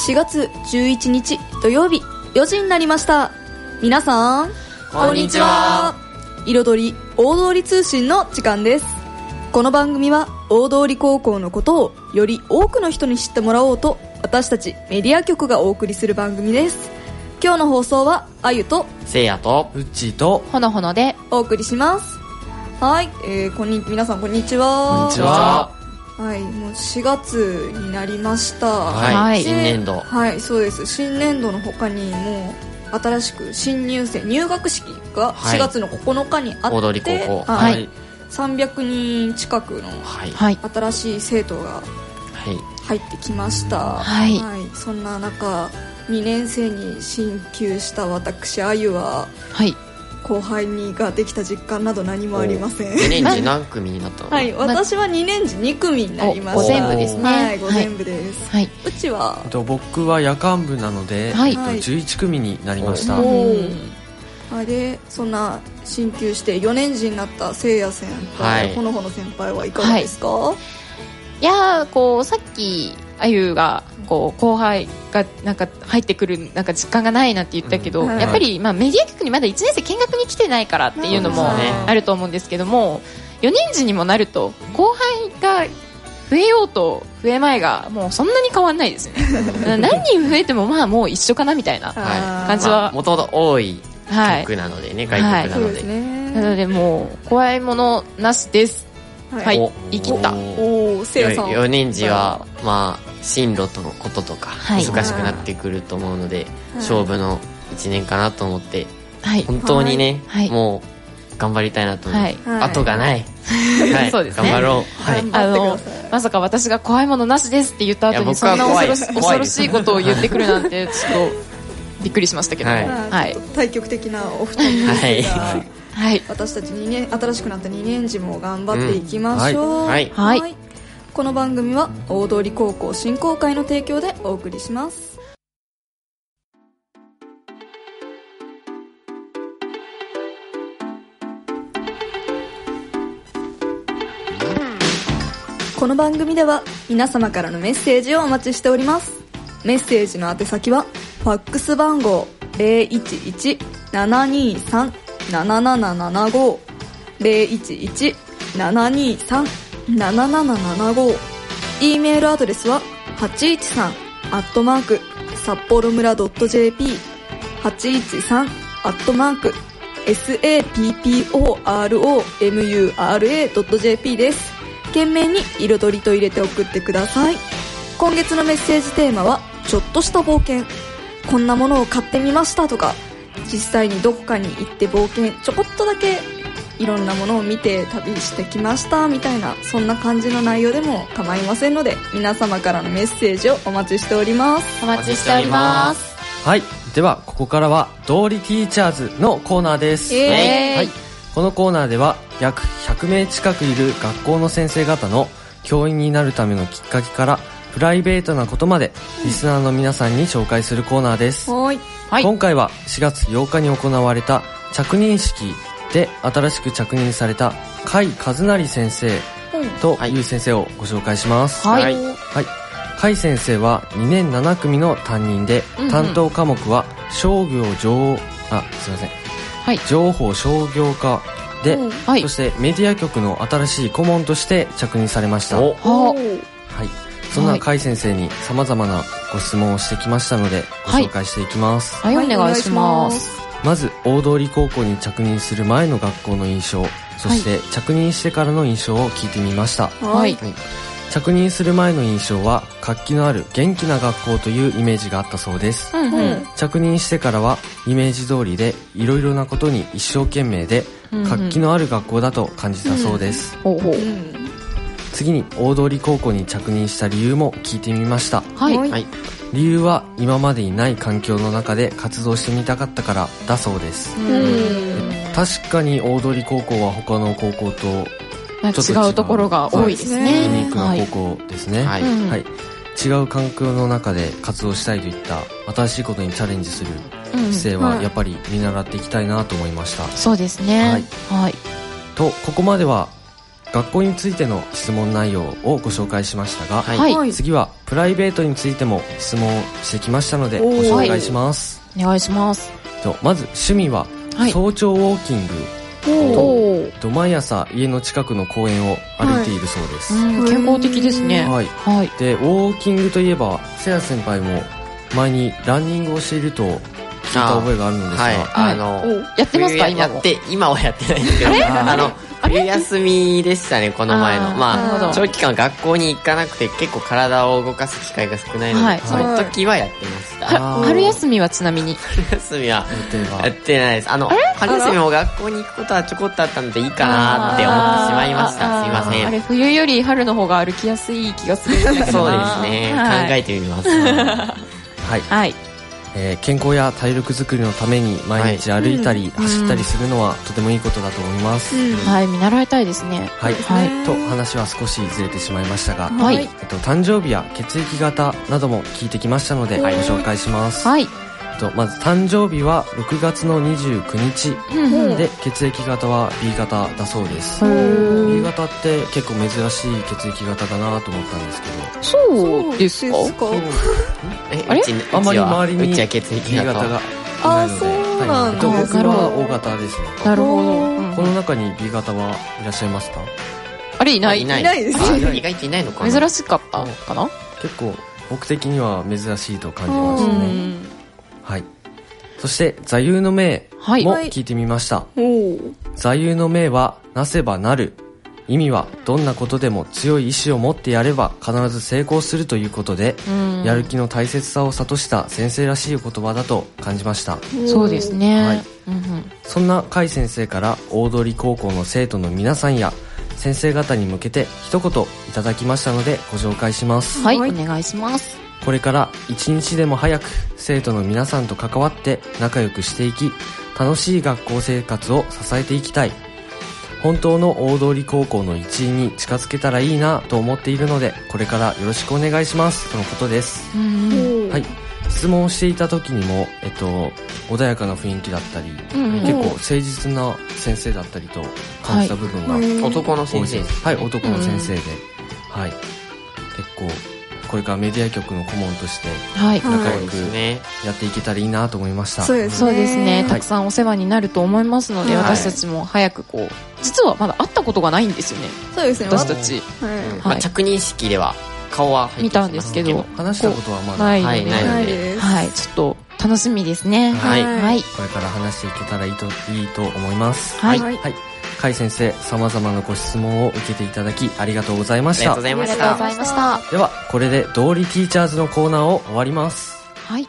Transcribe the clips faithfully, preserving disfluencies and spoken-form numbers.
しがつじゅういちにち土曜日よじになりました。皆さんこんにちは。 彩り大通り通信の時間です。この番組は大通高校のことをより多くの人に知ってもらおうと、私たちメディア局がお送りする番組です。今日の放送はあゆとせいやとうっちーとほのほのでお送りします。はい、えー、こんに皆さんこんにちは。 こんにちは。 はい、もうしがつになりました。 はい、 はい新年度。 はい、そうです。新年度の他にもう新しく新入生入学式がしがつのここのかにあって、 大通高校、 はいはい、 さんびゃくにん近くのはいはい新しい生徒がはい入ってきました。 はいはい、そんな中にねん生に進級した私あゆははい後輩にができた実感など何もありません。 にねん次何組になったの？ はい、私はにねん次に組になりました。 おご全部ですねはい、ご全部です。 はいうちはと僕は夜間部なので、 はいえっと、じゅういちくみになりました。 おうんーあれそんな進級してよねん次になったせいや先輩、 はいほのほの先輩はいかがですか？はいいやーこうさっきあゆがこう後輩がなんか入ってくるなんか実感がないなって言ったけど、 うんはいやっぱり、まあ、メディア局にまだいちねん生見学に来てないからっていうのもそうですねあると思うんですけども、よねん次にもなると後輩が増えようと増えまいがもうそんなに変わんないですね。何人増えてもまあもう一緒かなみたいなあー感じはもともと多いはい局なのでね、外局なので、 そうですね。 なのでもう怖いものなしです。はいお言い切った。 おおお、せいやさんよねん次はまあ進路とのこととかはい難しくなってくると思うので、 はい勝負のいちねんかなと思ってはい本当にね、 はいもう頑張りたいなと思って、 はい後がない、はい、 そうですね頑張ろう。はい頑張ってください。 まさか私が怖いものなしですって言った後いやにそんな僕は怖い恐ろし恐ろしいことを言ってくるなんてちょっとびっくりしましたけどもはいまあはいちょっと対極的なお二人ですが、 はいはい私たちにね新しくなったにねん次も頑張っていきましょう。 うんはいはいこの番組は大通高校振興会の提供でお送りします。この番組では皆様からのメッセージをお待ちしております。メッセージの宛先はファックス番号 ゼロいちいち ななにさん なななななご ゼロいちいち ななにさん なななななご E メールアドレスははちいちさんアットマーク札幌村 .jp はちいちさんアットマーク サッポロムラ .jp です。懸命に彩りと入れて送ってください。今月のメッセージテーマはちょっとした冒険。こんなものを買ってみましたとか、実際にどこかに行って冒険ちょこっとだけいろんなものを見て旅してきましたみたいな、そんな感じの内容でも構いませんので、皆様からのメッセージをお待ちしております。 お待ちしております。 はい。では、ここからは、通りティーチャーズのコーナーです。 イエーイはい。このコーナーでは、約ひゃくめい近くいる学校の先生方の教員になるためのきっかけから、プライベートなことまで、リスナーの皆さんに紹介するコーナーです。 はい。 はい今回はしがつようかに行われた着任式で新しく着任された甲斐和成先生という先生をご紹介します。 はいはいはい。甲斐先生はにねんななくみの担任で、 うんうん担当科目は商業情、あ、すいません。 はい情報商業科で、 うんはいそしてメディア局の新しい顧問として着任されました。 おはい。 はそんな甲斐先生に様々なご質問をしてきましたので、ごはい紹介していきます。 はいお願いします。 まず大通高校に着任する前の学校の印象、そして着任してからの印象を聞いてみました。 はい着任する前の印象は活気のある元気な学校というイメージがあったそうです。 うんうん着任してからはイメージ通りでいろいろなことに一生懸命で活気のある学校だと感じたそうです。 ほうほううん次に大通高校に着任した理由も聞いてみました。 はいはいはい理由は今までにない環境の中で活動してみたかったからだそうです。 うん確かに大通高校は他の高校とまあちょっと違う違うところが多いですそうユですねね。 ニークな高校ですね。 はいうんはい、違う環境の中で活動したいといった新しいことにチャレンジするうん姿勢はやっぱり見習っていきたいなと思いました。 そうですね。はい。 とここまでは学校についての質問内容をご紹介しましたが、 はいはい次はプライベートについても質問してきましたのでごおー紹介します。 お願いします。 とまず趣味ははい早朝ウォーキング、 おー。 と毎朝家の近くの公園を歩いているそうです。 うん、健康的ですね。 はい。 はい。 でウォーキングといえばせや先輩も前にランニングをしていると聞いた覚えがあるのですが、 はい、 はいあの、 やってますか今も冬やって、今はやってないんですけど、あの、冬休みでしたね、この前の。 あーなるまあ、 ほど長期間学校に行かなくて結構体を動かす機会が少ないので、 はいその時はやってました。 あー春休みはちなみに。 春休みは例えばやってないです。あの、春休みも学校に行くことはちょこっとあったのでいいかなって思ってしまいました。すいません。 あれ、冬より春の方が歩きやすい気がするんだけどな。 そうですね。 はい考えてみます。 はい、 はい。 えー健康や体力づくりのために毎日歩いたり走ったりするのはとてもいいことだと思います。 はい、見習いたいですね。 はい、 はいと話は少しずれてしまいましたが、 はい。 えっと、誕生日や血液型なども聞いてきましたのでご紹介します。 はい。 えっと、まず誕生日はろくがつのにじゅうくにちうんうん。 で、血液型は ビー 型だそうです。 へビーー 型って結構珍しい血液型だなと思ったんですけど、 そうですかえ、 あれうち、うちはあんまり周りにうちは血液 B 型型がいあないので、 そうなんだはいえっと僕なるほどは O 型ですね。 なるほど。 この中に B 型はいらっしゃいますか？ あれ、いない。 いないいないですあ意外といないのかな。 珍しかったかな。 結構僕的には珍しいと感じまうしたね。 ん。 はい。そして座右の銘はい。 も聞いてみました。 おー座右の銘はなせばなる。意味はどんなことでも強い意志を持ってやれば必ず成功するということで、 うんやる気の大切さを諭した先生らしい言葉だと感じました。 そうですね。 はいうんうん。 そんな甲斐先生から大通高校の生徒の皆さんや先生方に向けて一言いただきましたのでご紹介します。 はい、 はいお願いします。 これから一日でも早く生徒の皆さんと関わって仲良くしていき、楽しい学校生活を支えていきたい。本当の大通高校の一員に近づけたらいいなと思っているので、これからよろしくお願いしますとのことです。 うんうん。 はい。質問をしていた時にも、えっと、穏やかな雰囲気だったり、 うんうん結構誠実な先生だったりと感じた部分がはい男の多い先生です。はい、男の先生で、はい。結構、これからメディア局の顧問としてはい。 仲そうで良くすね。 やっていけたらいいなと思いました。 そうですね。 そうですね。 いたくさんお世話になると思いますので、 はい私たちも早くこう、実はまだ会ったことがないんですよね。 そうですね。 私たち。 はいまあ、着任式では顔は入ってき見たんですけど、 話したことはまだ、 ないので、 はいないないです。 はい、ちょっと楽しみですね。 はいはい。 これから話していけたらいいと、いいと思います。 はい。 はいはい。甲斐先生、様々なご質問を受けていただきありがとうございまありがとうした。 ございましありがとうごた。 ざいました。 では、これで道理ティーチャーズのコーナーを終わります。 はい。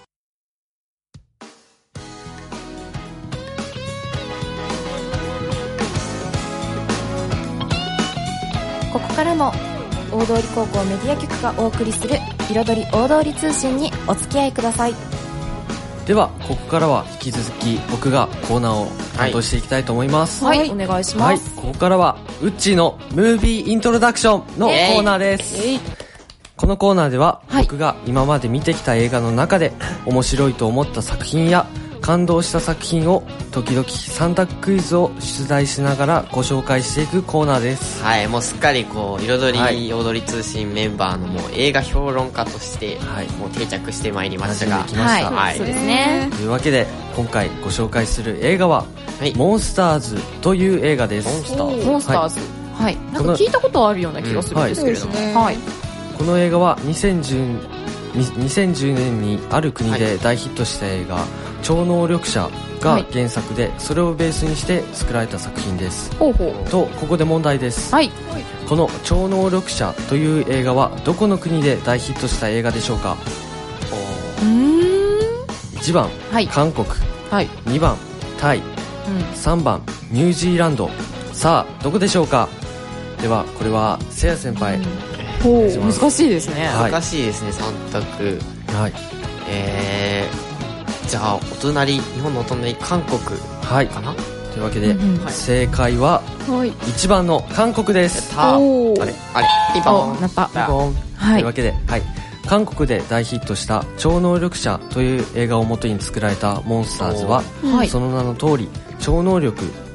ここからも大通高校メディア局がお送りする彩り大通通信にお付き合いください。 では、ここからは引き続き僕がコーナーを担当していきたいと思います。 はい、 はいお願いしはい、 ます。 ここからは、ウッチーのムービーイントロダクションのコーナーです。 えい。 このコーナーでは、 はい僕が今まで見てきた映画の中で面白いと思った作品や感動した作品を時々さん択クイズを出題しながらご紹介していくコーナーです。 はい、もうすっかりこう、彩り、 はい踊り通信メンバーのもう映画評論家として、 はいもう定着してまいりましたが馴染んで、きました。 はいそうですね。 というわけで、今回ご紹介する映画は、 はいモンスターズという映画です。 モンスターズモンスターズ。はい。なんか聞いたことあるような気がするんですけれども。 うんはいはい。 この映画はにせんじゅう、にせんじゅうねんにある国で大ヒットした映画、超能力者が原作で、それをベースにして作られた作品です。 ほうほう。 と、ここで問題です。 はい。 この超能力者という映画はどこの国で大ヒットした映画でしょうか？ うーん。 いちばん、 はい。 韓国。 はい。 にばん、タイ。 うん。 さんばん、ニュージーランド。さあ、どこでしょうか？では、これは、せや先輩。 ほう。 します難しいですね。 はい難しいですね、さん択。 はい。 えー、じゃあ、お隣、日本のお隣、韓国はい。 かな？ というわけで、 うんうんはい正解ははい。 いちばんの韓国です。 たおーあれあれピンポン。 おなったピンポンはいというわけで、はい。韓国で大ヒットした超能力者という映画を元に作られたモンスターズは、 はい。 その名の通り、超能力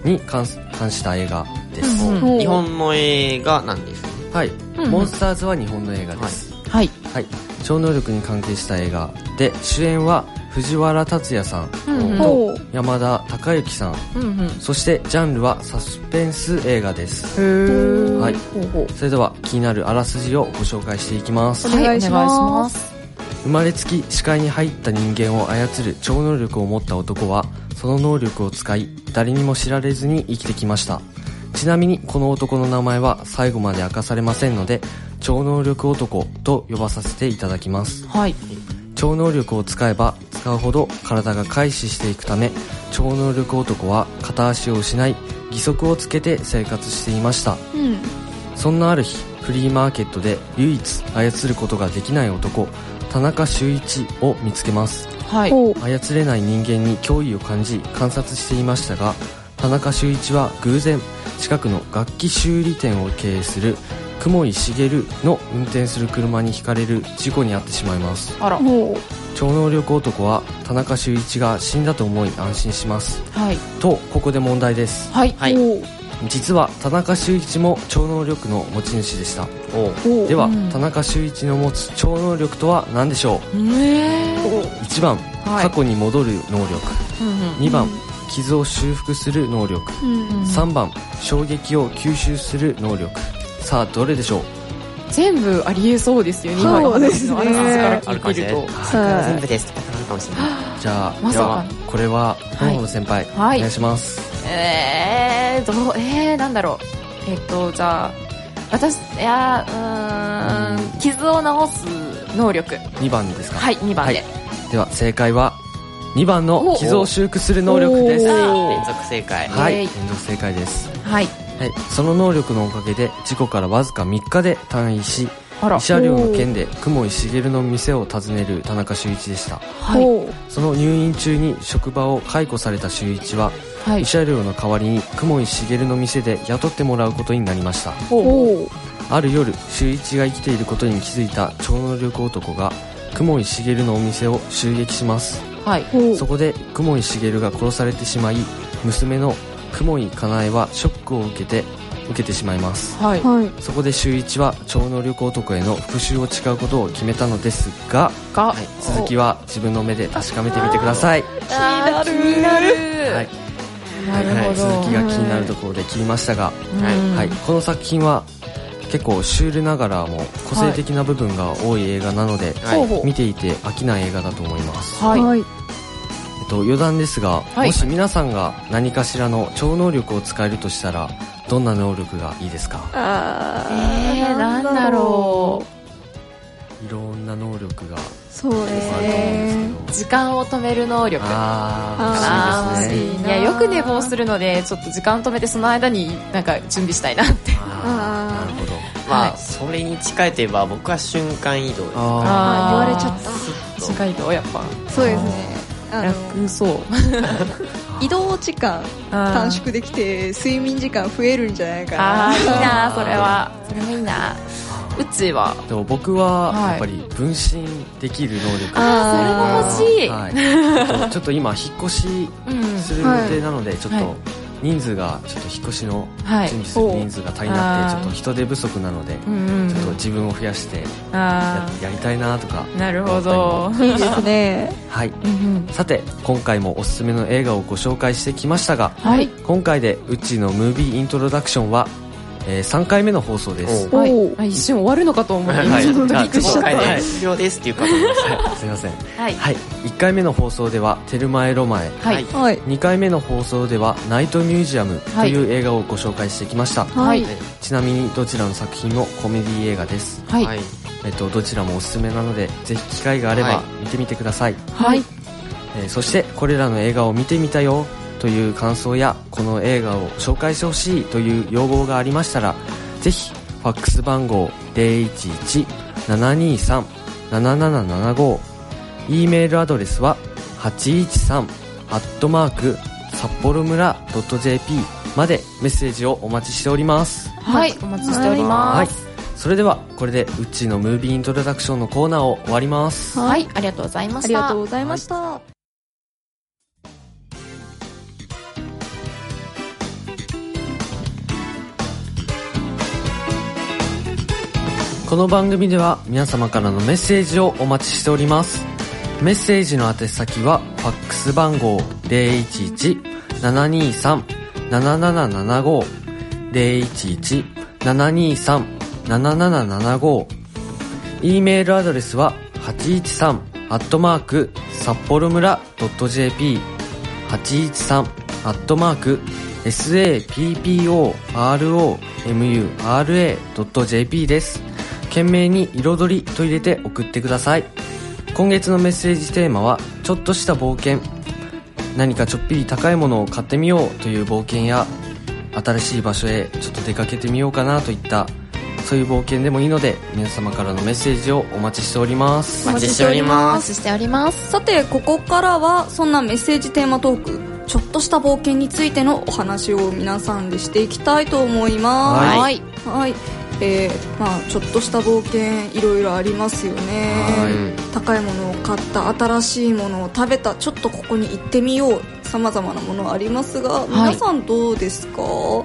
に関関した映画です。 うんうん日本の映画なんですね。 はい、 うんモンスターズは日本の映画です。 はい。 はい、超能力に関係した映画で、主演は藤原竜也さん、 うんうんほう。 山田孝之さん、 うんうん。 そしてジャンルはサスペンス映画です。 へー。 はいほうほう。 それでは気になるあらすじをご紹介していきます。 お願いしますはい、お願いします。 生まれつき視界に入った人間を操る超能力を持った男は、その能力を使い誰にも知られずに生きてきました。ちなみにこの男の名前は最後まで明かされませんので、超能力男と呼ばさせていただきます。 はい。 超能力を使えば使うほど体が回避していくため、超能力男は片足を失い義足をつけて生活していました。 うん。 そんなある日、フリーマーケットで唯一操ることができない男、田中修一を見つけます。 はい。 ほう。 操れない人間に脅威を感じ観察していましたが、田中修一は偶然近くの楽器修理店を経営する雲井茂の運転する車にひかれる事故に遭ってしまいます。 あら。 ほ超能力男は田中修一が死んだと思い安心します。 はい。 とここで問題です。 はい。 う。 はい。 ほう。 実は田中修一も超能力の持ち主でした。 おうほう。 では、 うん田中修一の持つ超能力とは何でしょう。 えー。 いちばん、 はい過去に戻る能力。 うんうん。 にばん、傷を修復する能力。 うん。 さんばん、衝撃を吸収する能力。さあどれでしょう。 全部ありえそうですよね。今そうですねの話から聞いてると。 はい全部ですって方なるかもしれない。 じゃあ、 まさかではこれはほのぼの先輩、 はいお願いします。 えー、どう、えー、なんだろう。えっと、じゃあ、私、いや、うーん、傷を治す能力。 にばんですか。 はい、にばんで。 はいでは正解はにばんのお傷を修復する能力です。 お連続正解。 はい、 イエーイ連続正解です。 はい。 はい、その能力のおかげで事故からわずかみっかで退院し、 あら慰。謝料の件で雲井茂の店を訪ねる田中修一でした。 はい。 ほう。 その入院中に職場を解雇された修一は、 はい慰。謝料の代わりに雲井茂の店で雇ってもらうことになりました。 ほある夜、修一が生きていることに気づいた超能力男が雲井茂のお店を襲撃します。 はい。 う。ほう。 そこで雲井茂が殺されてしまい、娘の雲井かなえはショックを受けて受けてしまいます。 はい。 はい。 そこで修一は超能力男への復讐を誓うことを決めたのですが、 が、 はい、続きは自分の目で確かめてみてください。 気になる。気になる。 はい、 なるほど。 はい、続きが気になるところで切りましたが、 うんはい、この作品は結構シュールながらも個性的な部分が多い映画なので、 はいほうほう。 見ていて飽きない映画だと思います。 はい。 はい。 えっと、余談ですが、 はいもし皆さんが何かしらの超能力を使えるとしたらどんな能力がいいですか。 あえー、なんだろいろんな能力がそうですあると思うんですね。 けど、 う。時間を止める能力。 ああーー欲しいですね。 いや、よく寝坊するので、ちょっと時間止めてその間になんか準備したいなって。 あーなるほど。 まあ、 はいそれに近いといえば僕は瞬間移動です。 あー言われちゃったと近いと、やっぱ。 そうですね。あの楽そう。 移動時間短縮できて睡眠時間増えるんじゃないかな。 あー、いいな、それは。それもいいな。うちは。 でも僕ははいやっぱり分身できる能力、 あー、それも欲しい。 はい、ちょっと今引っ越しうん。 する予定なので、ちょっはいと人数がちょっと引っ越しのはい。 準備する人数が足りなくて、 はいちょっと人手不足なので、 うんうん。 ちょっと自分を増やしてやあやりたいなとか。 ー、なるほど。 いいですね。 はい、 うんうん。 さて今回もおすすめの映画をご紹介してきましたが、 はい。 今回でうちのムービーイントロダクションは、えーさんかいめの放送です。 おはいおう。 あ一瞬終わるのかと思って、今はいちょっとびっくりしちゃった。 今回はいで終了ですっていうかと思いました。 すいません。 はい。 はい、いっかいめの放送ではテルマエロマエ、 はい。 はい。 にかいめの放送ではナイトミュージアムという映画をご紹介してきました。 はい。 ちなみにどちらの作品もコメディ映画です。 はい。 はい。 えっと、どちらもおすすめなのでぜひ機会があれはいば見てみてください。 はい。 えーそしてこれらの映画を見てみたよという感想やこの映画を紹介してほしいという要望がありましたら、ぜひファックス番号 ゼロいちいち ななにさん ななななななご、 E メールアドレスははちいちさんアットマーク札幌村 .jp までメッセージをお待ちしております。 はい。お待ちしておりはいます。 それではこれでうっちーのムービーイントロダクションのコーナーを終わります。 はい。ありがとうございました。 ありがとうございました。 この番組では皆様からのメッセージをお待ちしております。メッセージの宛先はファックス番号 ゼロいちいち ななにさん ななななななご ゼロいちいち ななにさん なななななご E メールアドレスははちいちさんアットマーク札幌村 .jp はちいちさんアットマーク サッポロムラ .jp です。懸命に彩りと入れて送ってください。今月のメッセージテーマはちょっとした冒険。何かちょっぴり高いものを買ってみようという冒険や、新しい場所へちょっと出かけてみようかなといったそういう冒険でもいいので、皆様からのメッセージをお待ちしております。 お待ちしておりおます。 待ちしております。 さて、ここからはそんなメッセージテーマトーク、ちょっとした冒険についてのお話を皆さんでしていきたいと思います。 はい。 はい、えー、まあちょっとした冒険いろいろありますよね。高いものを買った、新しいものを食べた、ちょっとここに行ってみよう、さまざまなものありますが、皆さんどうですか？ はい、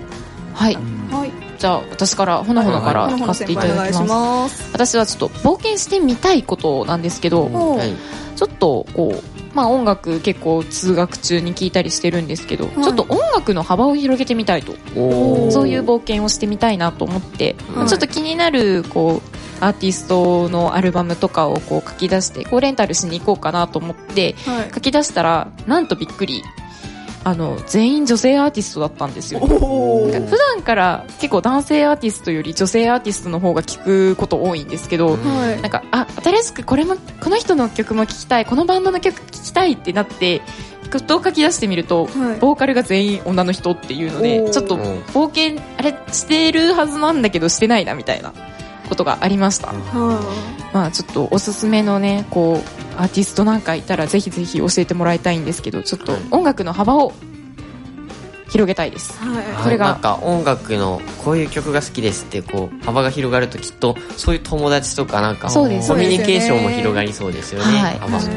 はい、 じゃあ私からほのほのから聞かせていただきます。 ます。 私はちょっと冒険してみたいことなんですけど、 はい、 ちょっとこう、まあ、音楽結構通学中に聴いたりしてるんですけど、はい、ちょっと音楽の幅を広げてみたいと、そういう冒険をしてみたいなと思って、はい、ちょっと気になるこうアーティストのアルバムとかをこう書き出してこうレンタルしに行こうかなと思って、はい、書き出したらなんとびっくり、あの全員女性アーティストだったんですよ。普段から結構男性アーティストより女性アーティストの方が聞くこと多いんですけど、はい、なんかあ新しくこれもこの人の曲も聴きたい、このバンドの曲聴きたいってなってふと書き出してみると、はい、ボーカルが全員女の人っていうので、ちょっと冒険あれしてるはずなんだけどしてないなみたいなことがありました。まあちょっとおすすめのねこうアーティストなんかいたらぜひぜひ教えてもらいたいんですけど、ちょっと音楽の幅を広げたいです。はい、 それがなんか音楽のこういう曲が好きですってこう幅が広がると、きっとそういう友達とかなんかコミュニケーションも広がりそうですよね。はい、幅と、うん、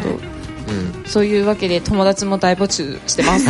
そういうわけで友達も大募集してます。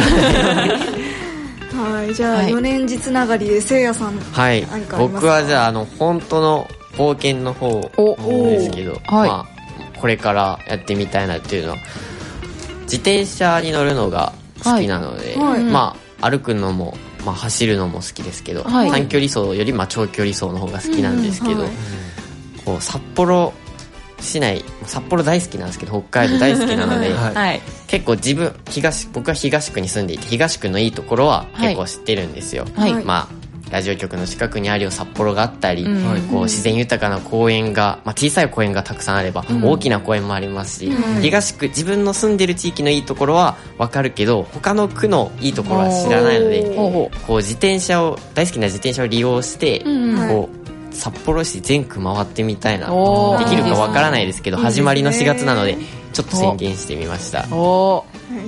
はい、じゃあ、はい、よねん次つながりでせいやさん、 はい、僕はじゃああの本当の冒険の方なんですけど、はい、まあ、これからやってみたいなっていうのは自転車に乗るのが好きなので、はいはい、まあ歩くのも、まあ、走るのも好きですけど、はい、短距離走よりまあ長距離走の方が好きなんですけど、うん、はい、こう札幌市内、札幌大好きなんですけど北海道大好きなので、はい、結構自分東僕は東区に住んでいて東区のいいところは結構知ってるんですよ。はい、まあラジオ局の近くにあるよ札幌があったり、うん、こう自然豊かな公園が、まあ、小さい公園がたくさんあれば、うん、大きな公園もありますし、うん、東区自分の住んでる地域のいいところは分かるけど他の区のいいところは知らないので、こう自転車を大好きな自転車を利用して、うん、こう札幌市全区回ってみたいな、できるか分からないですけど、始まりのしがつなのでちょっと宣言してみました。 はい、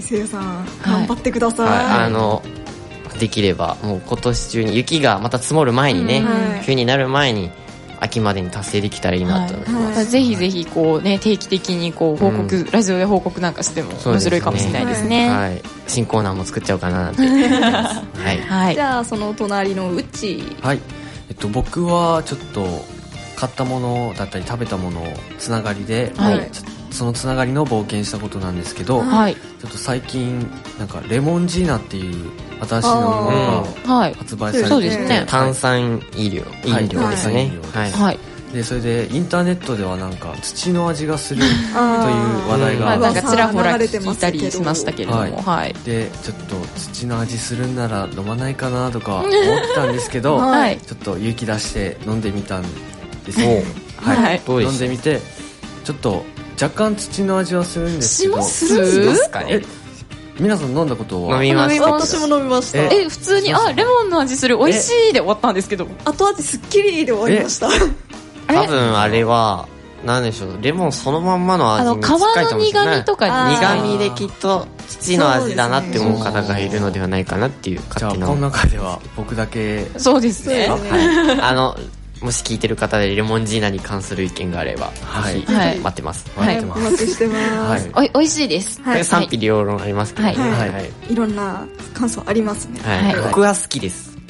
せいやさん頑張ってください。はい、 あのできればもう今年中に雪がまた積もる前にね、うん、冬になる前に秋までに達成できたらいいなと思います。 はい、ぜひぜひこう、ね、定期的にこう報告、うん、ラジオで報告なんかしても面白いかもしれないですね。 はい、新コーナーも作っちゃおうかななんて思います。はいはい、じゃあその隣のうち、 はい、えっと、僕はちょっと買ったものだったり食べたものつながりで、はい、そのつながりの冒険したことなんですけど、はい、ちょっと最近なんかレモンジーナっていう新しい飲み物が発売されて、 そうですね、 炭酸飲料飲料ですね。 はいはい、でそれでインターネットではなんか土の味がするという話題が、 なんかちらほら聞いたりしましたけれども、はいはい、 でちょっと土の味するんなら飲まないかなとか思ってたんですけど、はい、ちょっと勇気出して飲んでみたんですよ。はい、はい、飲んでみてちょっと若干土の味はするんですけど、 しますかね。 皆さん飲んだことは？ 飲みました。 私も飲みました。 え、普通にあレモンの味する、美味しいで終わったんですけど、 後味すっきりで終わりました。 多分あれはなんでしょう、レモンそのまんまの味に近いと思うんですよね。 苦味とかに苦味できっと土の味だなって思う方がいるのではないかなっていう勝手な。 じゃあこの中では僕だけ。 そうですね。 はい、あのもし聞いてる方でレモンジーナに関する意見があれば、はい、はい、待ってます。 はい、お待ちしてます。 はい、おいしいです。 はい、賛否両論ありますけど、はい、 はいはい、いろんな感想ありますね。 はい、はい、僕は好きです。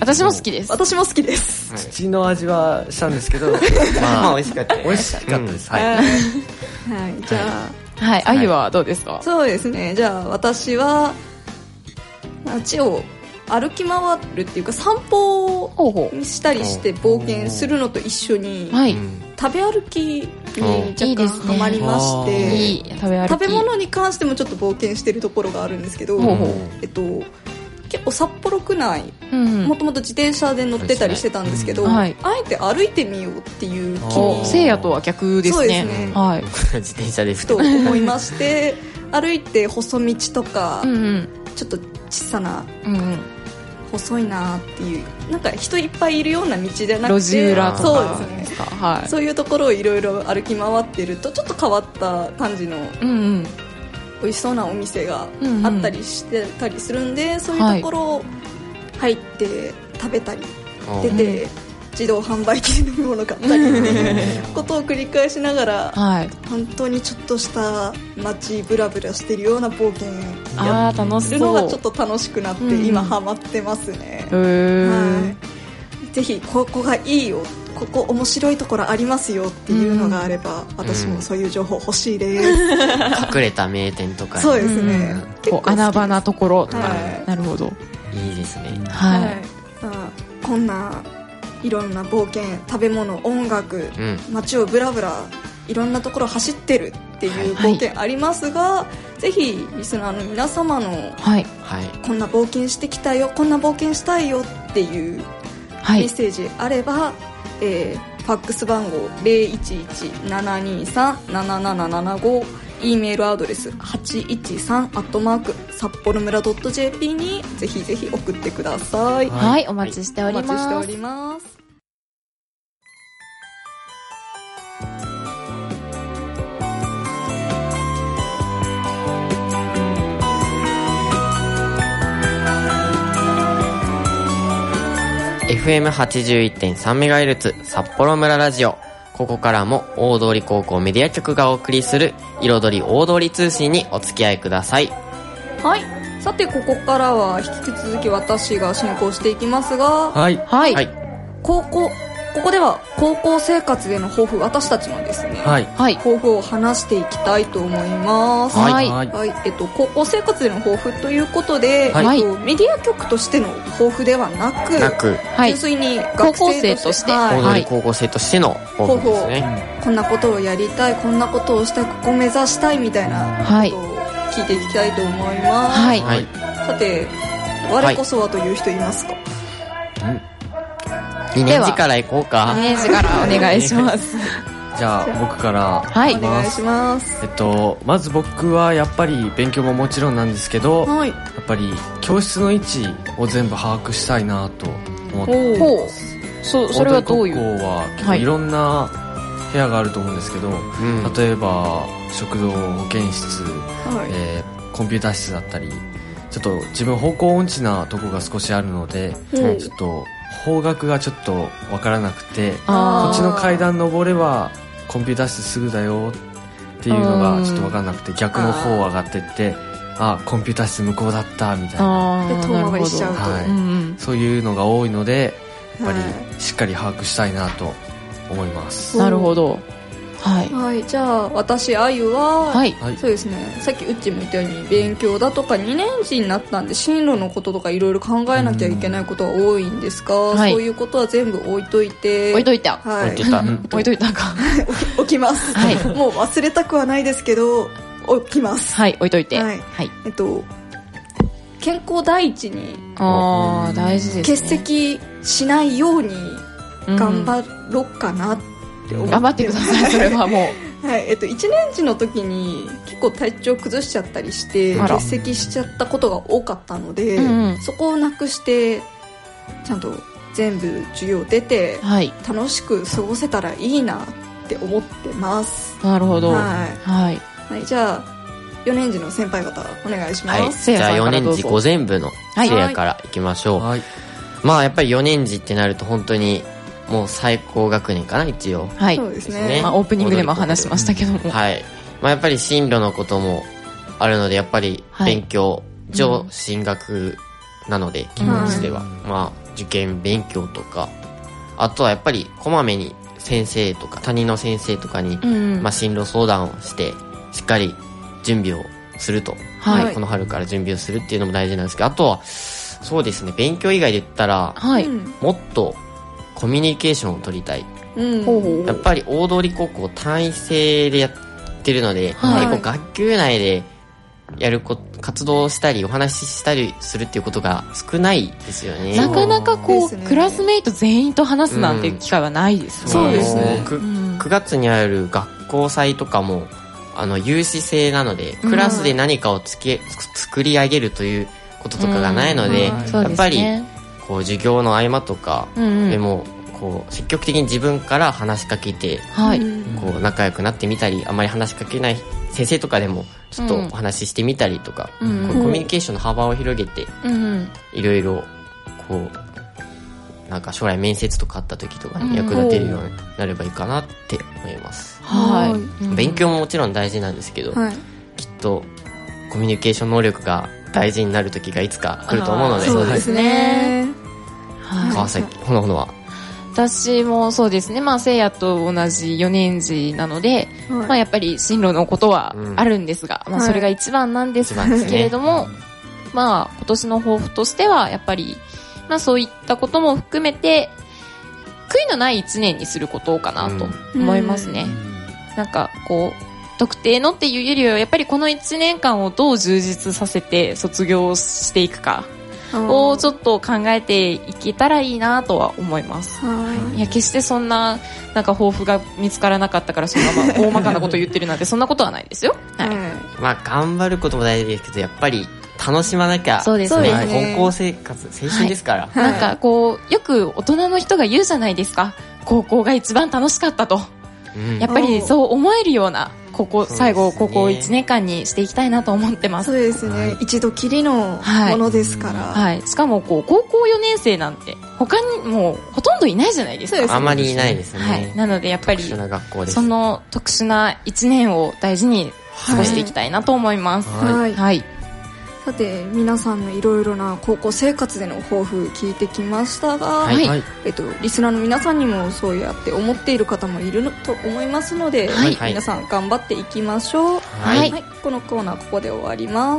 私も好きです。 私も好きです。 土の味はしたんですけど、 まあ美味しかった美味しかったです。はい。 はい、じゃあ、はい、あゆはどうですか？ そうですね。じゃあ私は街を歩き回るっていうか散歩をしたりして冒険するのと一緒に、はい、食べ歩きに若干ハマりまして、いい食べ歩き、食べ物に関してもちょっと冒険してるところがあるんですけど、えっと結構札幌区内、もともと自転車で乗ってたりしてたんですけど、うん、はい、あえて歩いてみようっていう気に、 聖夜とは逆ですね。そうですね、 はい、自転車ですと思いまして歩いて細道とか、うんうん、ちょっと小さな、うんうん、細いなっていうなんか人いっぱいいるような道じゃなくて路地裏とか、 そうですね、はい、そういうところをいろいろ歩き回ってるとちょっと変わった感じの、うんうん、美味しそうなお店があったりしてたりするんで、うんうん、そういうところを入って食べたり、はい、出て自動販売機で飲み物買ったりっていうことを繰り返しながら、はい、本当にちょっとした街ブラブラしてるような冒険やってるのがちょっと楽しくなって今ハマってますね、うん、はい、ぜひここがいいよ、ここ面白いところありますよっていうのがあれば、うん、私もそういう情報欲しいです、うん、 隠れた名店とか、ね、 そうですね、 うん、こう穴場なところとか、はい、なるほど、 いいですね、 はい、はい、あ、こんないろんな冒険、食べ物、音楽、うん、街をブラブラいろんなところ走ってるっていう冒険ありますが、はい、ぜひリスナーの皆様の、はい、こんな冒険してきたよ、こんな冒険したいよっていうメッセージあれば、はい、えー、ファックス番号 ゼロいちいち ななにさん ななななななご、 E メールアドレス はちいちさん アットマーク 札幌村 .jp にぜひぜひ送ってください。 はい、はい、お待ちしております。お待ちしております。 エフエムはちじゅういってんさんメガヘルツ 札幌村ラジオ。ここからも大通高校メディア局がお送りする彩り大通通信にお付き合いください。 はい、さてここからは引き続き私が進行していきますが、 はいはい、はい、高校ここでは高校生活での抱負、私たちのですね、はい、抱負を話していきたいと思います。はい、はいはい、えっと、高校生活での抱負ということで、はい、えっと、メディア局としての抱負ではなく、 なく純粋に学生として、 はい、高校生としての抱負ですね。 こんなことをやりたい、こんなことをしたい、ここを目指したいみたいなことを聞いていきたいと思います。はいはい、さて、我こそはという人いますか？ はい、にねん次から行こうか。 にねん次からお願いしますじゃあ僕からはいお願いします。 えっとまず僕はやっぱり勉強ももちろんなんですけど、はい、やっぱり教室の位置を全部把握したいなと思ってます。 そ, それはどういう大通高校は結構いろんな部屋があると思うんですけど、はい、例えば食堂、保健室、はい、えー、コンピューター室だったり、ちょっと自分方向音痴なとこが少しあるので、うん、ちょっと方角がちょっと分からなくて、こっちの階段登ればコンピューター室すぐだよっていうのがちょっと分からなくて、逆の方を上がってってあコンピューター室向こうだったみたいな、 で遠回りしちゃうと、はい、うん、 そういうのが多いのでやっぱりしっかり把握したいなと思います。 なるほど。はい、 はい、じゃあ私あゆは、はい、そうですね、さっきうっちも言ったように勉強だとかにねん次になったんで進路のこととかいろいろ考えなきゃいけないことが多いんですが、うん、そういうことは全部置いといて、 置いといた、 はい、 置いといた置いといたか置きます、はい、もう忘れたくはないですけど置きます。 はい、置いといて、 はい、はい、えっと健康第一に、 あー、大事ですね、 欠席しないように頑張ろうかなって、うん、 頑張ってください。それはもうはい、えっと、いちねん次の時に結構体調崩しちゃったりして欠席しちゃったことが多かったので、うんうん、そこをなくしてちゃんと全部授業出て、はい、楽しく過ごせたらいいなって思ってます。 なるほど、はいはいはい、じゃあよねん次の先輩方お願いします、はい、 じゃあよねん次午前部のせいやからいきましょう、はい、まあやっぱりよねん次ってなると本当にもう最高学年かな一応、 はい、そうですね、まあ、オープニングでも話しましたけども、 はい、まあ、やっぱり進路のこともあるのでやっぱり勉強、はい、上進学なので気持ちでは、うん、まあ受験勉強とか、あとはやっぱりこまめに先生とか他人の先生とかに、うんまあ、進路相談をしてしっかり準備をすると、はい、この春から準備をするっていうのも大事なんですけど、あとはそうですね、勉強以外で言ったら、はい、もっとコミュニケーションを取りたい、うん、やっぱり大通高校単位制でやってるので、はい、結構学級内でやるこ活動したりお話ししたりするっていうことが少ないですよね。 なかなかこう、ね、クラスメイト全員と話すなんていう機会はないですね、うん、 そうですね。 9, 9月にある学校祭とかもあの有志制なので、クラスで何かをつけ、うん、作り上げるということとかがないので、うん、やっぱりこう授業の合間とかでもこう積極的に自分から話しかけて、はい、こう仲良くなってみたり、あまり話しかけない先生とかでもちょっとお話ししてみたりとか、うん、こうコミュニケーションの幅を広げて、いろいろこうなんか将来面接とかあった時とかに役立てるようになればいいかなって思います、はい、勉強ももちろん大事なんですけど、はい、きっとコミュニケーション能力が大事になる時がいつか来ると思うので、 そうですね、 はい、川崎ほのほのは。 私もそうですね、まあ、聖夜と同じよねん次なので、はい、まあ、やっぱり進路のことはあるんですが、うん、まあ、それが一番なんですけれども、はい、まあ、今年の抱負としてはやっぱり、まあ、そういったことも含めて悔いのない一年にすることかなと思いますね、うん、なんかこう特定のっていうよりはやっぱりこのいちねんかんをどう充実させて卒業していくかをちょっと考えていけたらいいなとは思います。いや、決してそんななんか抱負が見つからなかったからそんなまあ大まかなこと言ってるなんてそんなことはないですよ、はい、 まあ、頑張ることも大事ですけど、やっぱり楽しまなきゃ。そうですね、高校生活青春ですから、 はい、なんかこうよく大人の人が言うじゃないですか、高校が一番楽しかったと、うん、やっぱりそう思えるようなここ最後高校いちねんかんにしていきたいなと思ってます。 そうですね、はい、一度きりのものですから、 はいはい、しかもこう高校よねん生なんて他にもうほとんどいないじゃないですか。 そうですね、あまりいないですね、 はい、なのでやっぱり特殊な学校です。 その特殊ないちねんを大事に過ごしていきたいなと思います。はい、はいはい、 さて皆さんのいろいろな高校生活での抱負聞いてきましたが、はい、えっと、リスナーの皆さんにもそうやって思っている方もいると思いますので、はい、皆さん頑張っていきましょう。はい、はい、このコーナーここで終わります。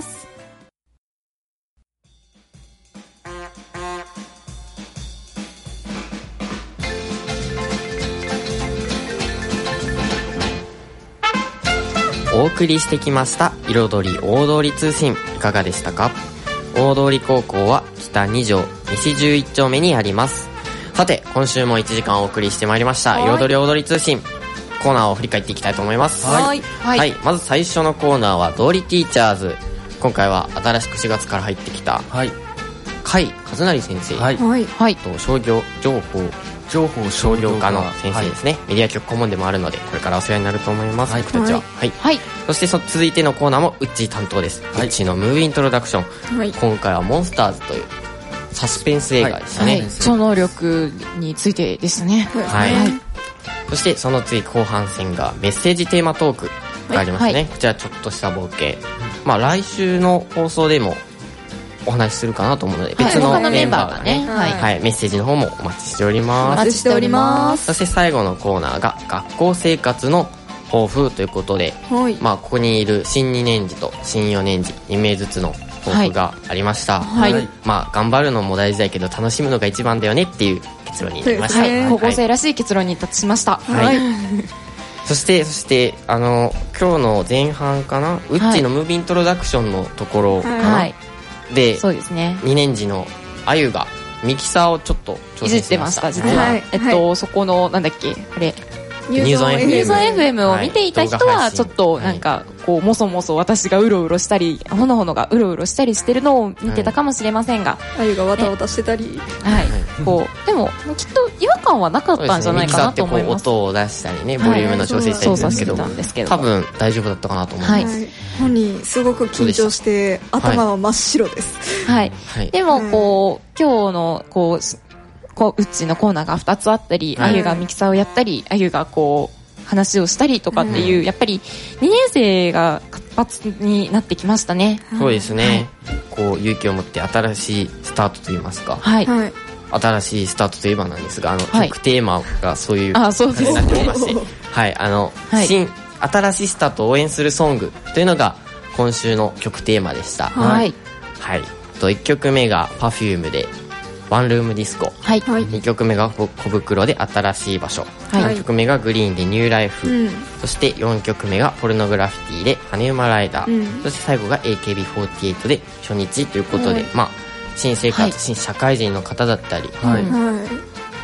お送りしてきました彩り大通り通信、いかがでしたか？大通高校は北に条西じゅういっ丁目にあります。さて今週もいちじかんお送りしてまいりました彩り大通り通信、コーナーを振り返っていきたいと思います。はい、はいはい、まず最初のコーナーは通りティーチャーズ。今回は新しくしがつから入ってきた、はい、甲斐和成先生、はいはい、と商業情報情報商業科の先生ですね、はい、メディア局顧問でもあるのでこれからお世話になると思います、はい、僕たちは、はいはい、そしてそ続いてのコーナーもウッチー担当です、はい、ウッチーのムービーイントロダクション、はい、今回はモンスターズというサスペンス映画でしたね、はいはい、 超能力についてでしたね、 はいはい、そしてその次後半戦がメッセージテーマトークがありますね、はい、こちらちょっとした冒険、まあ、来週の放送でもお話しするかなと思うので、別のメンバーがね、はいはい、メッセージの方もお待ちしております。 お待ちしております。 そして最後のコーナーが学校生活の抱負ということで、はい、まあここにいる新にねん次と新よねん次に名ずつの抱負がありました。はいはい、まあ頑張るのも大事だけど楽しむのが一番だよねっていう結論になりました。 はい、高校生らしい結論に達しました。はい。はい、 そしてそしてあの今日の前半かな、ウッチーのムービーイントロダクションのところかな。はい、で、そうですね、にねん次のあゆがミキサーをちょっと挑戦してました。 いじってました実は、はい、えっと、はい、そこのなんだっけあれニューゾン エフエム を見ていた人はちょっとなんかこうもそもそ私がうろうろしたりほのほのがうろうろしたりしてるのを見てたかもしれませんが、 あゆがわたわたしてたり、 はい、こうでもきっと違和感はなかったんじゃないかなと思います。 音を出したりね、ボリュームの調整したりするんですけど、多分大丈夫だったかなと思います。はい、 本人すごく緊張して頭は真っ白です。 はい。はい、でもこう今日のこうこううちのコーナーがふたつあったり、はい、あゆがミキサーをやったり、あゆがこう話をしたりとかっていう、うん、やっぱりにねん生が活発になってきましたね。 そうですね、はい、こう勇気を持って新しいスタートといいますか、はい、 新しいスタートといえばなんですが、あの、 はい、 曲テーマがそういう感じになっておりまして、 はい、あの、 はい、 新、新しいスタートを応援するソングというのが今週の曲テーマでした。 はい。 はい。といっきょくめが Perfume でワンルームディスコ。 はい。 にきょくめが小袋で新しい場所。 はい。 さんきょくめがグリーンでニューライフ。うん、そしてよんきょくめがポルノグラフィティで羽馬ライダー。うん、そして最後が エーケービーフォーティーエイト で初日ということで、はい、まあ、新生活、はい、新社会人の方だったり、はい、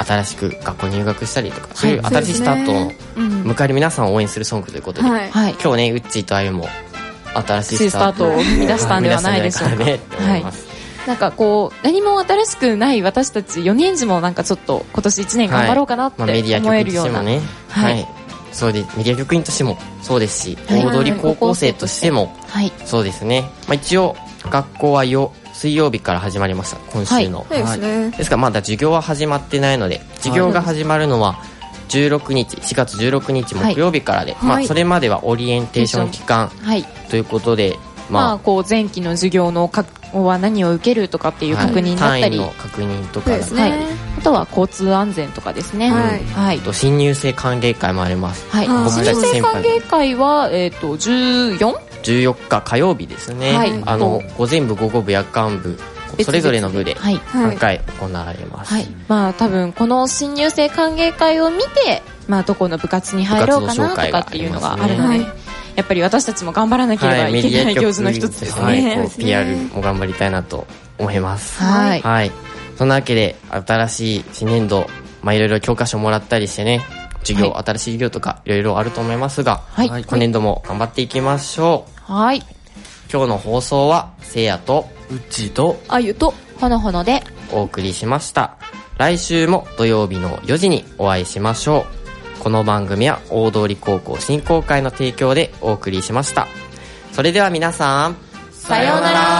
新しく学校入学したりとか、そういう新しいスタートを迎える皆さんを応援するソングということで、はい、今日ね、ウッチーとあゆも新しいスタートを生み出したんではないでしょうか。 ね、って思います。 はい、なんかこう何も新しくない私たちよにん次もなんかちょっと今年いちねん頑張ろうかなって思えるような、 はい、まあ、メディア局としてもね、はい、はい、そうでメディア局員としてもそうですし、はい、大通高校生としても、はい、そうですね、まあ、一応学校はよ水曜日から始まりました今週の、 はい、はい、ですね、 ですからまだ授業は始まってないので、授業が始まるのはじゅうろくにちしがつじゅうろくにち木曜日からで、はい、まあ、それまではオリエンテーション期間、はい、ということで、 まあ、まあ、こう前期の授業のかは何を受けるとかっていう確認だったり、 はい、単位の確認とか、 ですね、はい、あとは交通安全とかですね、はい、はい、 と新入生歓迎会もあります、 はい、新入生歓迎会は、えー、とじゅうよん? じゅうよっか火曜日ですね、はい、あの午前部午後部夜間部それぞれの部でさんかい行われます、はいはい、 まあ、多分この新入生歓迎会を見て、まあ、どこの部活に入ろうかなとかっていうのがあるので、やっぱり私たちも頑張らなければいけない行事の一つですね、はい、 こう ピーアール も頑張りたいなと思います、 はい、 はい、そんなわけで新しい新年度、まあ、いろいろ教科書もらったりしてね、授業、はい、新しい授業とかいろいろあると思いますが、はい、今年度も頑張っていきましょう。はい、 今日の放送はせいやとうっちーとあゆとほのほのでお送りしました。来週も土曜日のよじにお会いしましょう。この番組は大通高校振興会の提供でお送りしました。それでは皆さん、 さようなら。